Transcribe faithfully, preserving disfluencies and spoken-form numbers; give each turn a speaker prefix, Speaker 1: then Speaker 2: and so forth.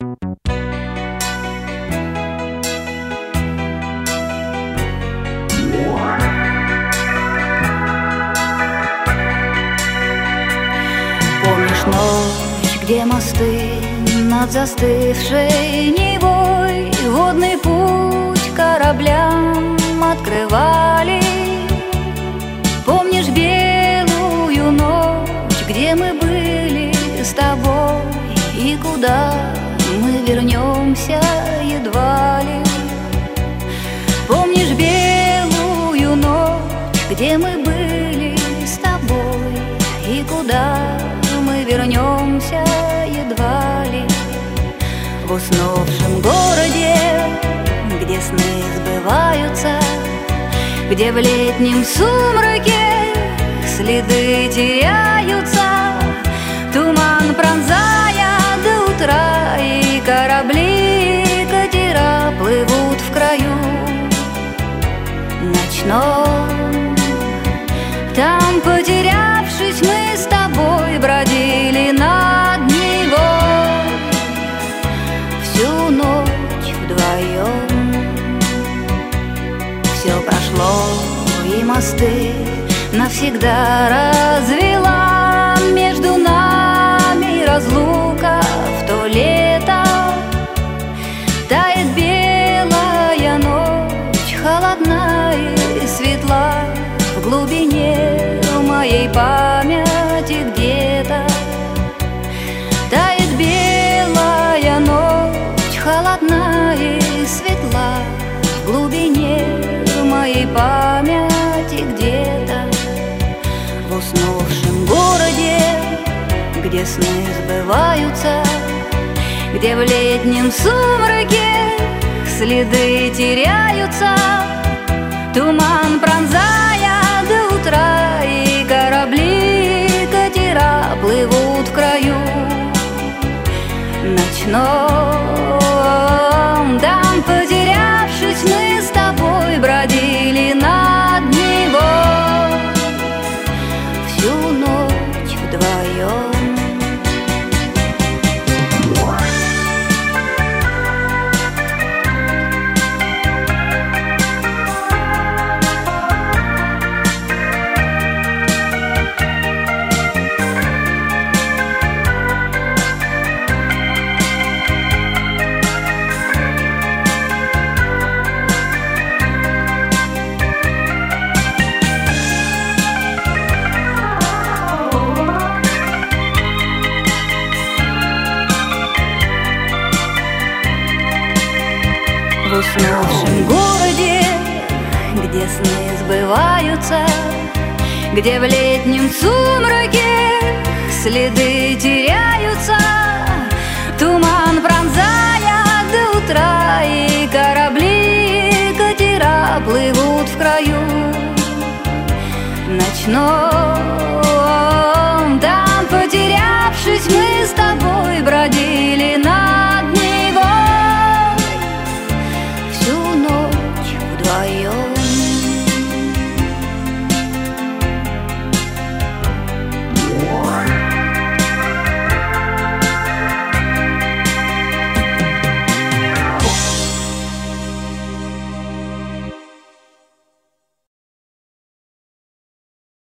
Speaker 1: Помнишь ночь, где мосты над застывшей Невой водный путь кораблям открывали? Помнишь белую ночь, где мы были с тобой, и куда мы вернемся едва ли? Помнишь белую ночь, где мы были с тобой, и куда мы вернемся едва ли? В уснувшем городе, где сны сбываются, где в летнем сумраке следы теряются, туман пронзая до утра, и корабли, катера плывут в краю ночном. Там, потерявшись, мы с тобой бродили над Невой всю ночь вдвоем. Все прошло, и мосты навсегда развела между нами разлука в то лето. Тает белая ночь, холодна и светла, в глубине моей памяти где-то. Тает белая ночь, холодна и светла, в глубине моей памяти где-то. В уснувшем городе, где сны сбываются, где в летнем сумраке следы теряются, туман пронзая до утра, и корабли, катера плывут в краю ночном. Там, потерявшись, мы с тобой бродили над Невой всю ночь вдвоем. В уснувшем городе, где сны сбываются, где в летнем сумраке следы теряются, туман пронзая до утра, и корабли, катера плывут в краю ночном.